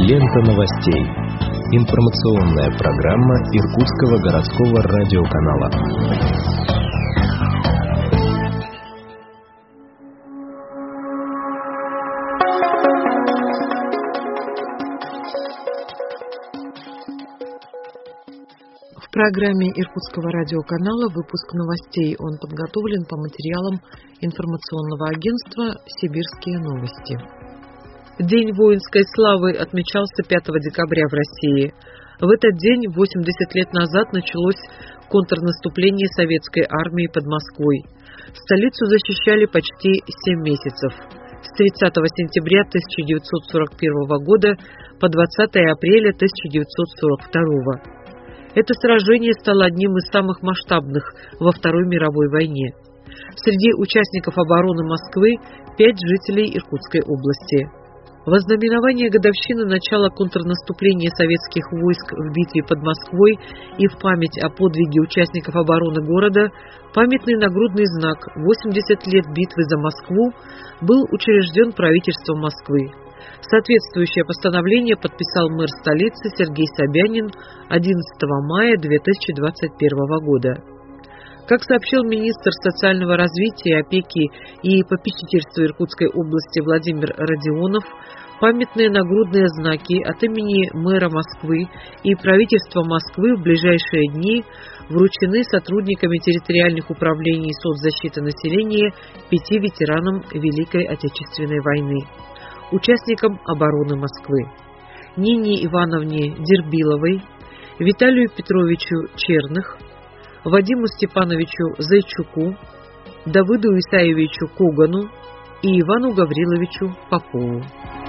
Лента новостей. Информационная программа Иркутского городского радиоканала. В программе Иркутского радиоканала выпуск новостей. Он подготовлен по материалам информационного агентства «Сибирские новости». День воинской славы отмечался 5 декабря в России. В этот день, 80 лет назад, началось контрнаступление советской армии под Москвой. Столицу защищали почти 7 месяцев. С 30 сентября 1941 года по 20 апреля 1942. Это сражение стало одним из самых масштабных во Второй мировой войне. Среди участников обороны Москвы 5 жителей Иркутской области. Во знаменование годовщины начала контрнаступления советских войск в битве под Москвой и в память о подвиге участников обороны города памятный нагрудный знак «80 лет битвы за Москву» был учрежден правительством Москвы. Соответствующее постановление подписал мэр столицы Сергей Собянин 11 мая 2021 года. Как сообщил министр социального развития, опеки и попечительства Иркутской области Владимир Родионов, памятные нагрудные знаки от имени мэра Москвы и правительства Москвы в ближайшие дни вручены сотрудниками территориальных управлений соцзащиты населения 5 ветеранам Великой Отечественной войны, участникам обороны Москвы: Нине Ивановне Дербиловой, Виталию Петровичу Черных, Вадиму Степановичу Зайчуку, Давыду Исаевичу Когану и Ивану Гавриловичу Попову.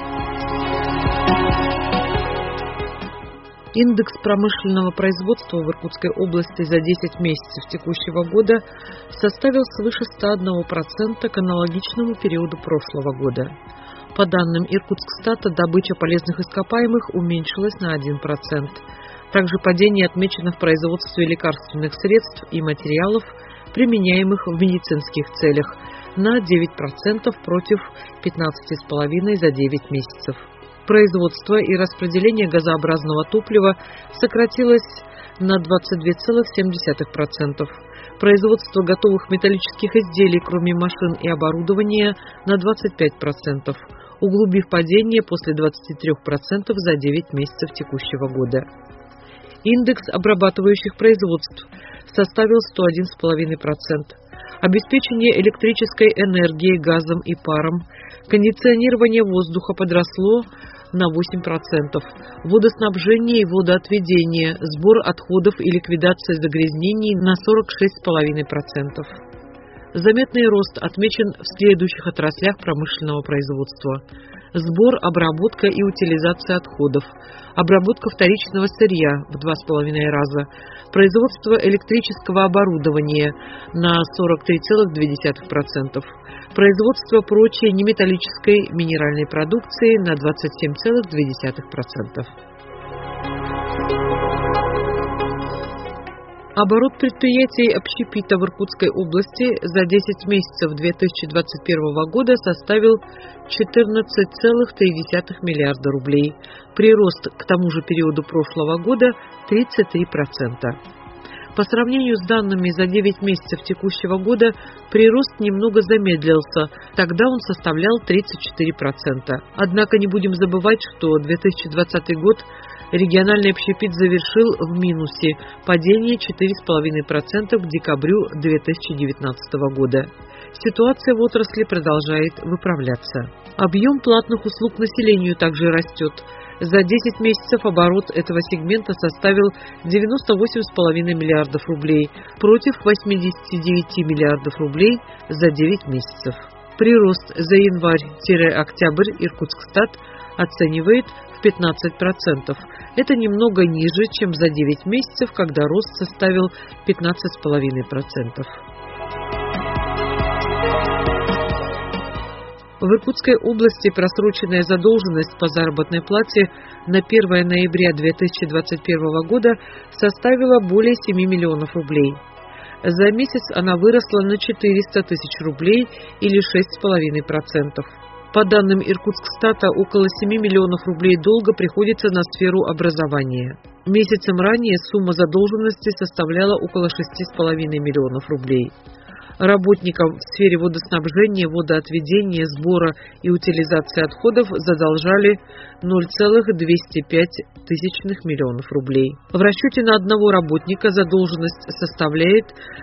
Индекс промышленного производства в Иркутской области за 10 месяцев текущего года составил свыше 101% к аналогичному периоду прошлого года. По данным Иркутскстата, добыча полезных ископаемых уменьшилась на 1%. Также падение отмечено в производстве лекарственных средств и материалов, применяемых в медицинских целях, на 9% против 15,5% за 9 месяцев. Производство и распределение газообразного топлива сократилось на 22,7%. Производство готовых металлических изделий, кроме машин и оборудования, на 25%, углубив падение после 23% за 9 месяцев текущего года. Индекс обрабатывающих производств составил 101,5%. Обеспечение электрической энергией, газом и паром, кондиционирование воздуха подросло на 8%. Водоснабжение и водоотведение, сбор отходов и ликвидация загрязнений на 46,5%. Заметный рост отмечен в следующих отраслях промышленного производства: сбор, обработка и утилизация отходов, обработка вторичного сырья в 2,5 раза, производство электрического оборудования на 43,2%, производство прочей неметаллической минеральной продукции на 27,2%. Оборот предприятий общепита в Иркутской области за 10 месяцев 2021 года составил 14,3 миллиарда рублей. Прирост к тому же периоду прошлого года 33%. По сравнению с данными за 9 месяцев текущего года прирост немного замедлился, тогда он составлял 34%. Однако не будем забывать, что 2020 год региональный общепит завершил в минусе, падение 4,5% к декабрю 2019 года. Ситуация в отрасли продолжает выправляться. Объем платных услуг населению также растет. За 10 месяцев оборот этого сегмента составил 98,5 миллиардов рублей против 89 миллиардов рублей за 9 месяцев. Прирост за январь-октябрь Иркутскстат оценивает в 15%. Это немного ниже, чем за 9 месяцев, когда рост составил 15,5%. В Иркутской области просроченная задолженность по заработной плате на 1 ноября 2021 года составила более 7 миллионов рублей. За месяц она выросла на 400 тысяч рублей или 6,5%. По данным Иркутскстата, около 7 миллионов рублей долга приходится на сферу образования. Месяцем ранее сумма задолженности составляла около 6,5 миллионов рублей. Работникам в сфере водоснабжения, водоотведения, сбора и утилизации отходов задолжали 0,205 миллионов рублей. В расчете на одного работника задолженность составляет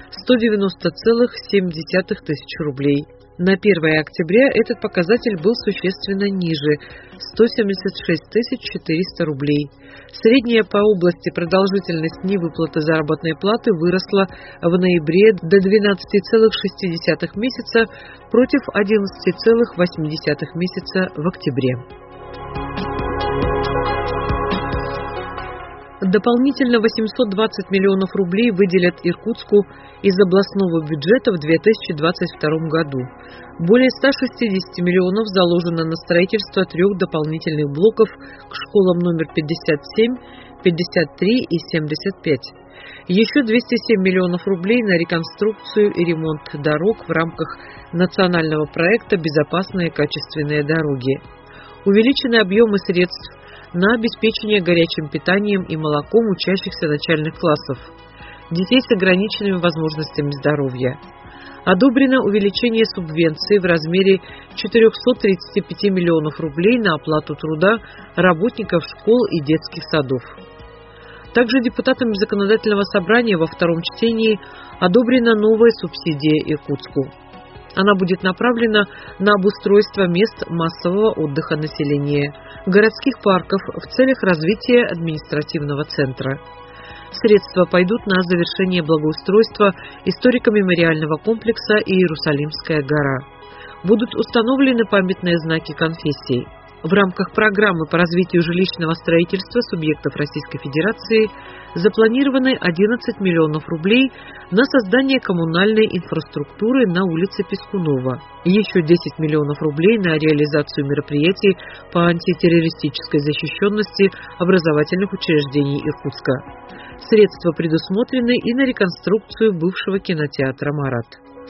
190,7 тысячи рублей. На 1 октября этот показатель был существенно ниже – 176 400 рублей. Средняя по области продолжительность невыплаты заработной платы выросла в ноябре до 12,6 месяца против 11,8 месяца в октябре. Дополнительно 820 миллионов рублей выделят Иркутску из областного бюджета в 2022 году. Более 160 миллионов заложено на строительство 3 дополнительных блоков к школам номер 57, 53 и 75. Еще 207 миллионов рублей на реконструкцию и ремонт дорог в рамках национального проекта «Безопасные качественные дороги». Увеличены объемы средств на обеспечение горячим питанием и молоком учащихся начальных классов, детей с ограниченными возможностями здоровья. Одобрено увеличение субвенции в размере 435 миллионов рублей на оплату труда работников школ и детских садов. Также депутатами Законодательного собрания во втором чтении одобрена новая субсидия Иркутску. Она будет направлена на обустройство мест массового отдыха населения, городских парков в целях развития административного центра. Средства пойдут на завершение благоустройства историко-мемориального комплекса Иерусалимская гора. Будут установлены памятные знаки конфессий. В рамках программы по развитию жилищного строительства субъектов Российской Федерации запланированы 11 миллионов рублей на создание коммунальной инфраструктуры на улице Пискунова. Еще 10 миллионов рублей на реализацию мероприятий по антитеррористической защищенности образовательных учреждений Иркутска. Средства предусмотрены и на реконструкцию бывшего кинотеатра «Марат».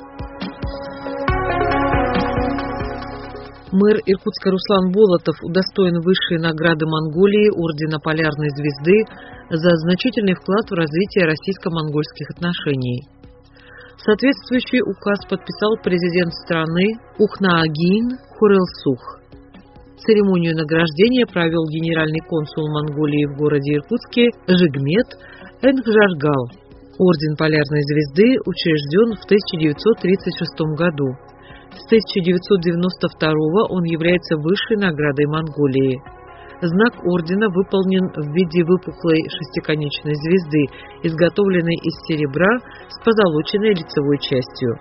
Мэр Иркутска Руслан Болотов удостоен высшей награды Монголии Ордена Полярной Звезды за значительный вклад в развитие российско-монгольских отношений. Соответствующий указ подписал президент страны Ухнаагин Хурэлсух. Церемонию награждения провел генеральный консул Монголии в городе Иркутске Жигмет Энгжаргал. Орден Полярной Звезды учрежден в 1936 году. С 1992 он является высшей наградой Монголии. Знак ордена выполнен в виде выпуклой шестиконечной звезды, изготовленной из серебра с позолоченной лицевой частью.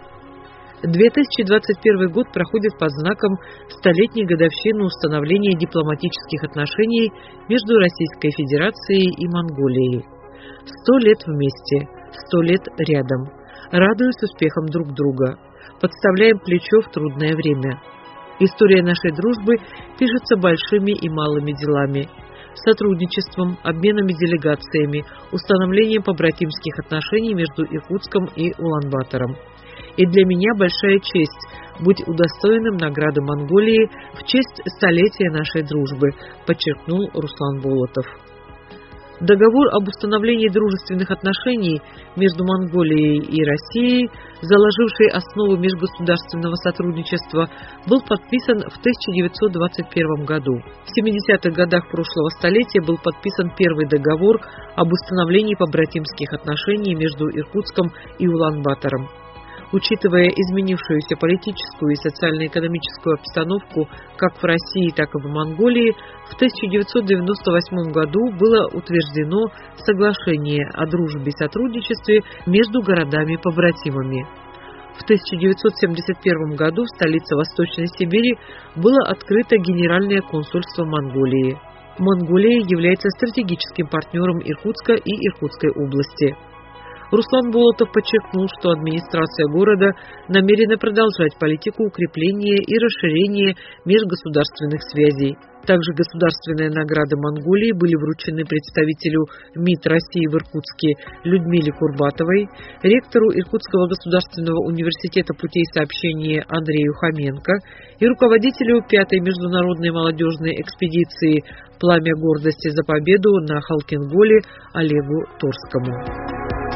2021 год проходит под знаком столетней годовщины установления дипломатических отношений между Российской Федерацией и Монголией. 100 лет вместе, 100 лет рядом, радуясь успехам друг друга. Подставляем плечо в трудное время. История нашей дружбы пишется большими и малыми делами, сотрудничеством, обменами делегациями, установлением побратимских отношений между Иркутском и Улан-Батором. И для меня большая честь быть удостоенным награды Монголии в честь столетия нашей дружбы, подчеркнул Руслан Болотов. Договор об установлении дружественных отношений между Монголией и Россией, заложивший основу межгосударственного сотрудничества, был подписан в 1921 году. В 70-х годах прошлого столетия был подписан первый договор об установлении побратимских отношений между Иркутском и Улан-Батором. Учитывая изменившуюся политическую и социально-экономическую обстановку как в России, так и в Монголии, в 1998 году было утверждено соглашение о дружбе и сотрудничестве между городами-побратимами. В 1971 году в столице Восточной Сибири было открыто Генеральное консульство Монголии. Монголия является стратегическим партнером Иркутска и Иркутской области. Руслан Болотов подчеркнул, что администрация города намерена продолжать политику укрепления и расширения межгосударственных связей. Также государственные награды Монголии были вручены представителю МИД России в Иркутске Людмиле Курбатовой, ректору Иркутского государственного университета путей сообщения Андрею Хоменко и руководителю 5-й международной молодежной экспедиции «Пламя гордости за победу» на Халкин-Голе Олегу Торскому.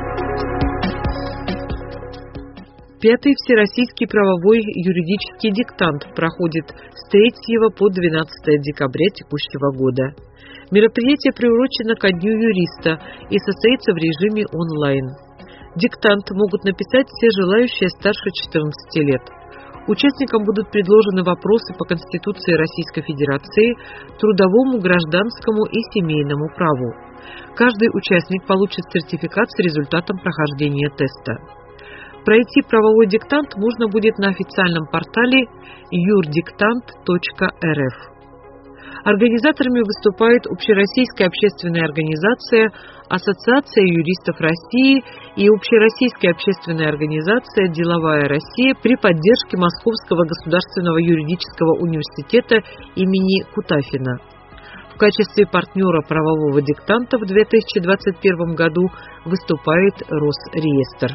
5-й Всероссийский правовой юридический диктант проходит с 3 по 12 декабря текущего года. Мероприятие приурочено ко Дню юриста и состоится в режиме онлайн. Диктант могут написать все желающие старше 14 лет. Участникам будут предложены вопросы по Конституции Российской Федерации, трудовому, гражданскому и семейному праву. Каждый участник получит сертификат с результатом прохождения теста. Пройти правовой диктант можно будет на официальном портале юрдиктант.рф. Организаторами выступает Общероссийская общественная организация Ассоциация юристов России и Общероссийская общественная организация «Деловая Россия» при поддержке Московского государственного юридического университета имени Кутафина. В качестве партнера правового диктанта в 2021 году выступает Росреестр.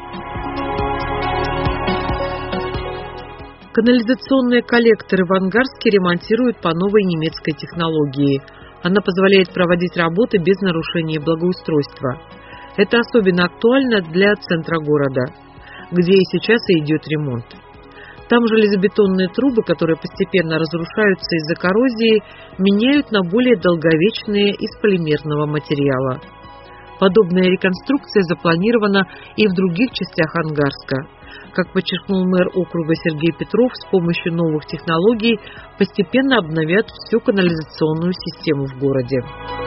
Канализационные коллекторы в Ангарске ремонтируют по новой немецкой технологии. Она позволяет проводить работы без нарушения благоустройства. Это особенно актуально для центра города, где и сейчас и идет ремонт. Там железобетонные трубы, которые постепенно разрушаются из-за коррозии, меняют на более долговечные из полимерного материала. Подобная реконструкция запланирована и в других частях Ангарска. Как подчеркнул мэр округа Сергей Петров, с помощью новых технологий постепенно обновят всю канализационную систему в городе.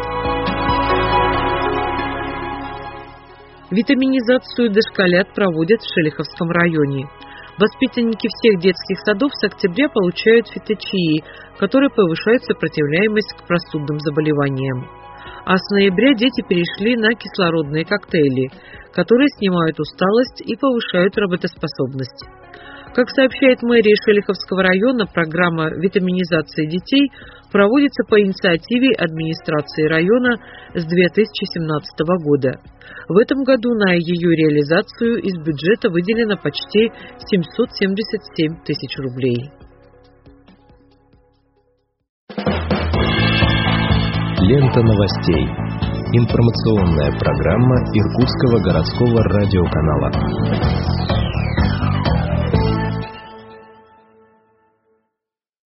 Витаминизацию дошколят проводят в Шелиховском районе. Воспитанники всех детских садов с октября получают фиточаи, которые повышают сопротивляемость к простудным заболеваниям. А с ноября дети перешли на кислородные коктейли, которые снимают усталость и повышают работоспособность. Как сообщает мэрия Шелиховского района, программа витаминизации детей проводится по инициативе администрации района с 2017 года. В этом году на ее реализацию из бюджета выделено почти 777 тысяч рублей. Лента новостей. Информационная программа Иркутского городского радиоканала.